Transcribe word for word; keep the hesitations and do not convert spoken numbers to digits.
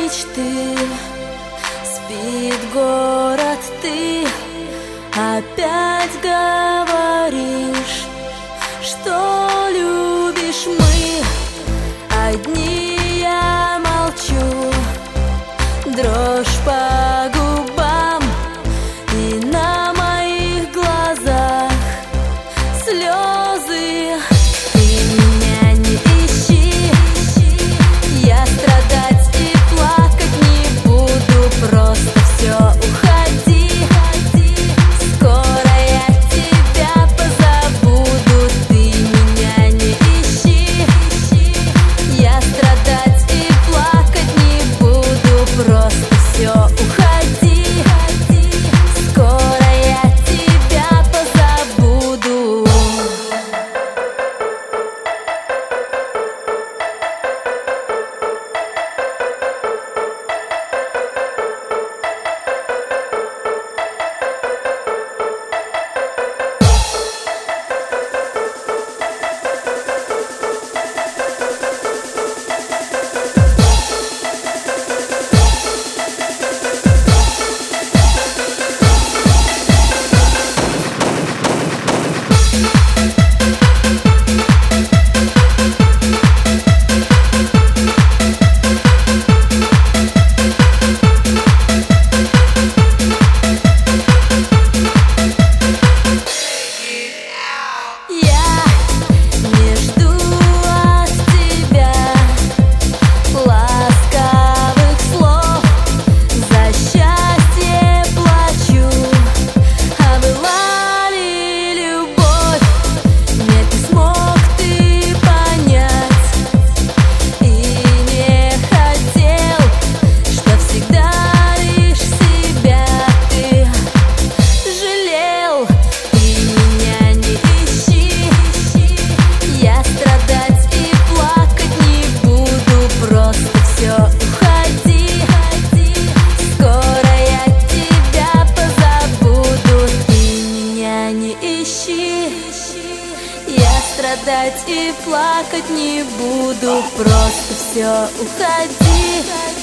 мечты. Спит город, ты опять говоришь, что любишь. Мы одни, я молчу, дрожь по губам, и на моих глазах слезы. Ты меня не ищи, я страдать и плакать не буду, просто все, уходи. Скоро я тебя позабуду. Ты меня не ищи, я страдать и плакать не буду, просто все, уходи. Скоро я тебя позабуду. Я страдать и плакать не буду, просто все, уходи.